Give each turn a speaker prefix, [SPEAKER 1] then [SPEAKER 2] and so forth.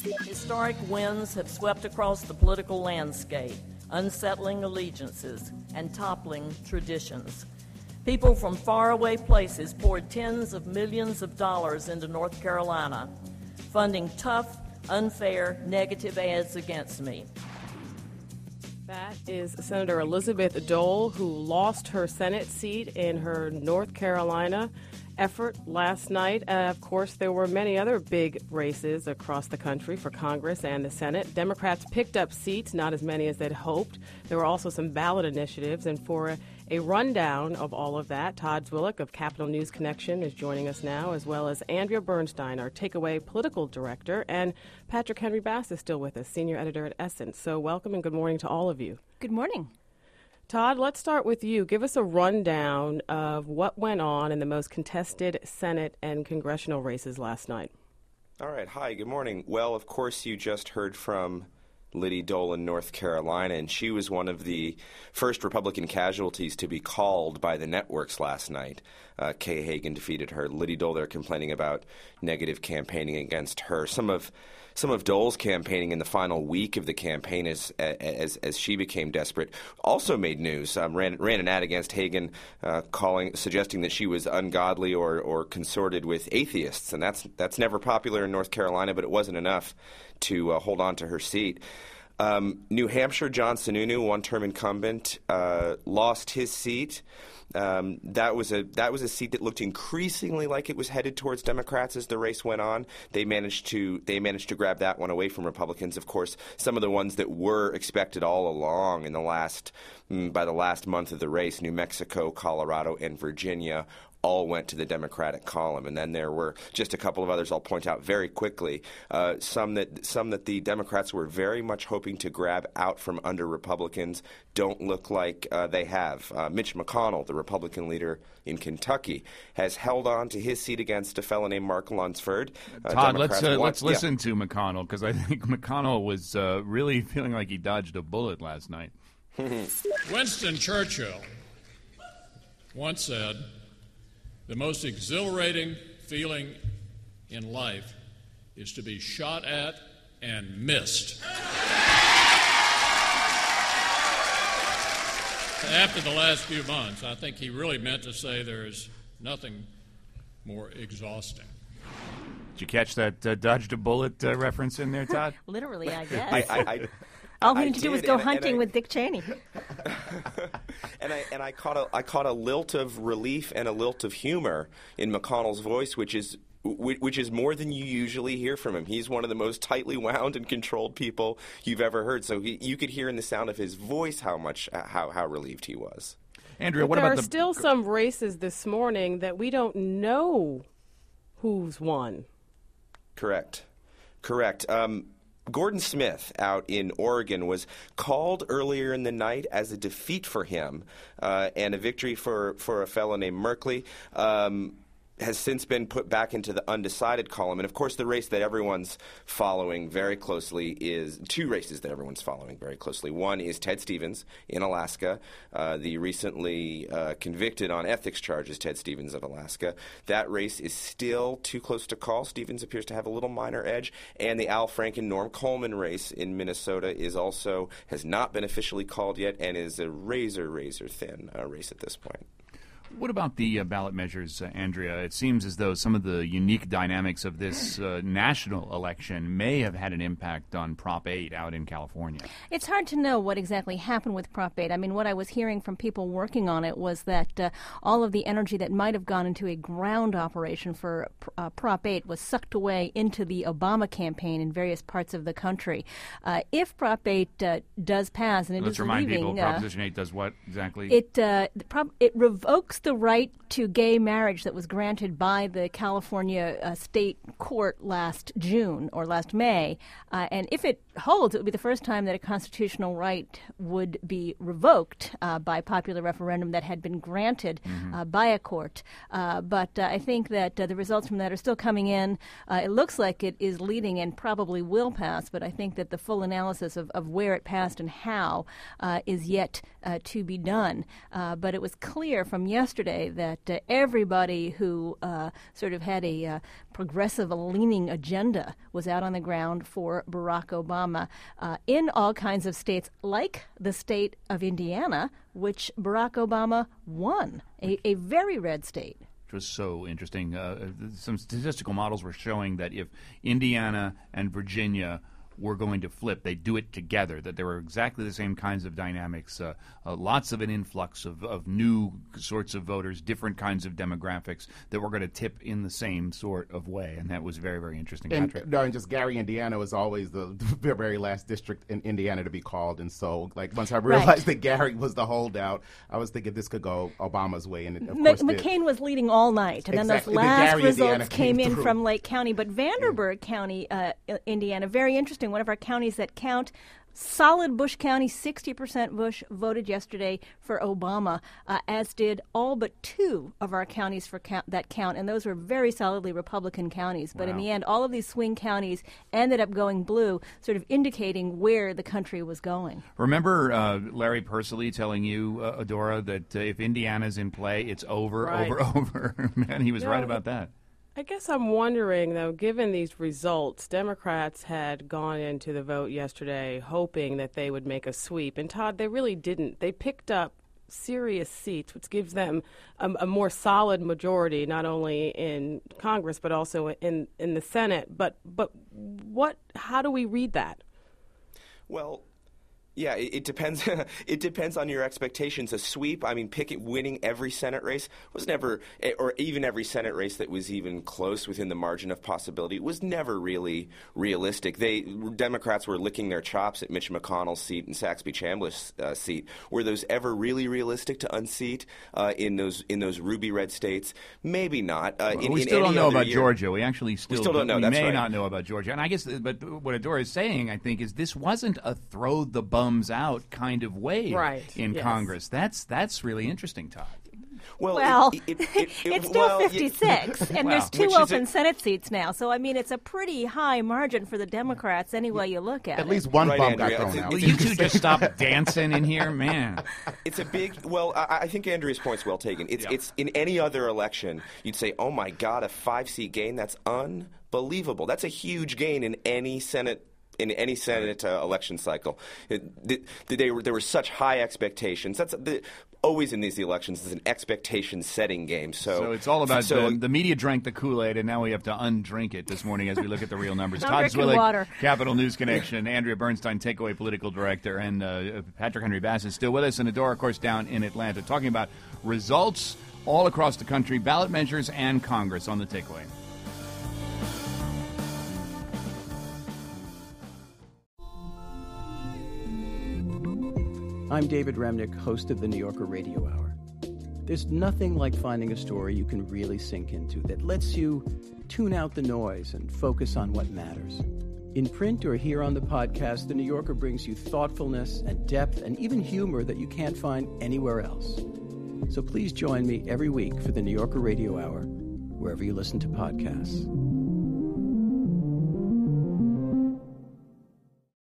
[SPEAKER 1] Historic winds have swept across the political landscape, unsettling allegiances and toppling traditions. People from faraway places poured tens of millions of dollars into North Carolina, funding tough, unfair, negative ads against me.
[SPEAKER 2] That is Senator Elizabeth Dole, who lost her Senate seat in her North Carolina effort last night. Of course, there were many other big races across the country for Congress and the Senate. Democrats picked up seats, not as many as they'd hoped. There were also some ballot initiatives, and for a rundown of all of that, Todd Zwillich of Capitol News Connection is joining us now, as well as Andrea Bernstein, our Takeaway Political Director, and Patrick Henry Bass is still with us, Senior Editor at Essence. So welcome and good morning to all of you.
[SPEAKER 3] Good morning.
[SPEAKER 2] Todd, let's start with you. Give us a rundown of what went on in the most contested Senate and congressional races last night.
[SPEAKER 4] All right. Hi, good morning. Well, of course, you just heard from Liddy Dole in North Carolina, and she was one of the first Republican casualties to be called by the networks last night. Kay Hagan defeated her. Liddy Dole, they're complaining about negative campaigning against her. Some of Dole's campaigning in the final week of the campaign as she became desperate also made news. Ran an ad against Hagan suggesting that she was ungodly or consorted with atheists, and that's never popular in North Carolina, but it wasn't enough to hold on to her seat. New Hampshire, John Sununu, one-term incumbent, lost his seat. That was a seat that looked increasingly like it was headed towards Democrats as the race went on. They managed to grab that one away from Republicans. Of course, some of the ones that were expected all along by the last month of the race, New Mexico, Colorado, and Virginia, all went to the Democratic column, and then there were just a couple of others I'll point out very quickly. Some that the Democrats were very much hoping to grab out from under Republicans don't look like they have. Mitch McConnell, the Republican leader in Kentucky, has held on to his seat against a fellow named Mark Lunsford.
[SPEAKER 5] Todd, let's listen to McConnell, because I think McConnell was really feeling like he dodged a bullet last night.
[SPEAKER 6] Winston Churchill once said, "The most exhilarating feeling in life is to be shot at and missed." After the last few months, I think he really meant to say there's nothing more exhausting.
[SPEAKER 5] Did you catch that dodged a bullet reference in there, Todd?
[SPEAKER 3] Literally, I guess.
[SPEAKER 4] I
[SPEAKER 3] All he had to do was go hunting with Dick Cheney.
[SPEAKER 4] and I caught a lilt of relief and a lilt of humor in McConnell's voice, which is more than you usually hear from him. He's one of the most tightly wound and controlled people you've ever heard. So you could hear in the sound of his voice how relieved he was.
[SPEAKER 5] Andrea,
[SPEAKER 2] there are still some races this morning that we don't know who's won.
[SPEAKER 4] Correct. Gordon Smith out in Oregon was called earlier in the night as a defeat for him and a victory for a fellow named Merkley. Has since been put back into the undecided column. And, of course, the race that everyone's following very closely is two races that everyone's following very closely. One is Ted Stevens in Alaska, the recently convicted on ethics charges Ted Stevens of Alaska. That race is still too close to call. Stevens appears to have a little minor edge. And the Al Franken-Norm Coleman race in Minnesota has not been officially called yet and is a razor thin race at this point.
[SPEAKER 5] What about the ballot measures, Andrea? It seems as though some of the unique dynamics of this national election may have had an impact on Prop 8 out in California.
[SPEAKER 3] It's hard to know what exactly happened with Prop 8. I mean, what I was hearing from people working on it was that all of the energy that might have gone into a ground operation for Prop 8 was sucked away into the Obama campaign in various parts of the country. If Prop 8 does pass, and
[SPEAKER 5] Let's remind people, Proposition 8 does what exactly?
[SPEAKER 3] It revokes the right to gay marriage that was granted by the California state court last June or last May. And if it holds, it would be the first time that a constitutional right would be revoked by popular referendum that had been granted by a court. But I think that the results from that are still coming in. It looks like it is leading and probably will pass, but I think that the full analysis of where it passed and how is yet to be done. But it was clear from yesterday yesterday that everybody who sort of had a progressive-leaning agenda was out on the ground for Barack Obama in all kinds of states, like the state of Indiana, which Barack Obama won, a very red state.
[SPEAKER 5] Which was so interesting. Some statistical models were showing that if Indiana and Virginia were going to flip, they'd do it together, that there were exactly the same kinds of dynamics, lots of an influx of new sorts of voters, different kinds of demographics that were going to tip in the same sort of way, and that was very, very interesting. Patrick?
[SPEAKER 7] And just Gary, Indiana was always the very last district in Indiana to be called, and so once I realized that Gary was the holdout, I was thinking this could go Obama's way, and of course
[SPEAKER 3] McCain was leading all night, and then those last results came in from Lake County, but Vanderburgh County, Indiana, very interesting. One of our counties that count. Solid Bush County, 60% Bush, voted yesterday for Obama, as did all but 2 of our counties that count, and those were very solidly Republican counties. But in the end, all of these swing counties ended up going blue, sort of indicating where the country was going.
[SPEAKER 5] Remember Larry Persily telling you, Adora, that if Indiana's in play, it's over. Man, he was right about that.
[SPEAKER 2] I guess I'm wondering, though, given these results, Democrats had gone into the vote yesterday hoping that they would make a sweep. And, Todd, they really didn't. They picked up serious seats, which gives them a more solid majority, not only in Congress but also in the Senate. But how do we read that?
[SPEAKER 4] Well, yeah, it depends. It depends on your expectations. A sweep, I mean, winning every Senate race was never, or even every Senate race that was even close within the margin of possibility, was never really realistic. Democrats were licking their chops at Mitch McConnell's seat and Saxby Chambliss' seat. Were those ever really realistic to unseat in those ruby red states? Maybe not.
[SPEAKER 5] We still don't know about Georgia. We actually
[SPEAKER 4] still don't know.
[SPEAKER 5] We
[SPEAKER 4] That's
[SPEAKER 5] may
[SPEAKER 4] right.
[SPEAKER 5] not know about Georgia. And I guess, but what Adora is saying, I think, is this wasn't a throw the bums out kind of wave in Congress. That's really interesting, Todd.
[SPEAKER 3] Well, it's still 56, and there's 2 open Senate seats now. So, I mean, it's a pretty high margin for the Democrats any way you look at it.
[SPEAKER 7] At least one bump got thrown out.
[SPEAKER 5] Will you two just stop dancing in here, man?
[SPEAKER 4] It's a big. Well, I think Andrea's point's well taken. It's in any other election, you'd say, oh my God, a 5-seat gain? That's unbelievable. That's a huge gain in any Senate. In any Senate election cycle, there were such high expectations. That's always in these elections is an expectation-setting game. So
[SPEAKER 5] it's all about the media drank the Kool-Aid, and now we have to undrink it this morning as we look at the real numbers. Todd Zwillig, Capital News Connection, Andrea Bernstein, Takeaway Political Director, and Patrick Henry Bass is still with us, and Adora, of course, down in Atlanta, talking about results all across the country, ballot measures, and Congress on the Takeaway.
[SPEAKER 8] I'm David Remnick, host of the New Yorker Radio Hour. There's nothing like finding a story you can really sink into that lets you tune out the noise and focus on what matters. In print or here on the podcast, the New Yorker brings you thoughtfulness and depth and even humor that you can't find anywhere else. So please join me every week for the New Yorker Radio Hour, wherever you listen to podcasts.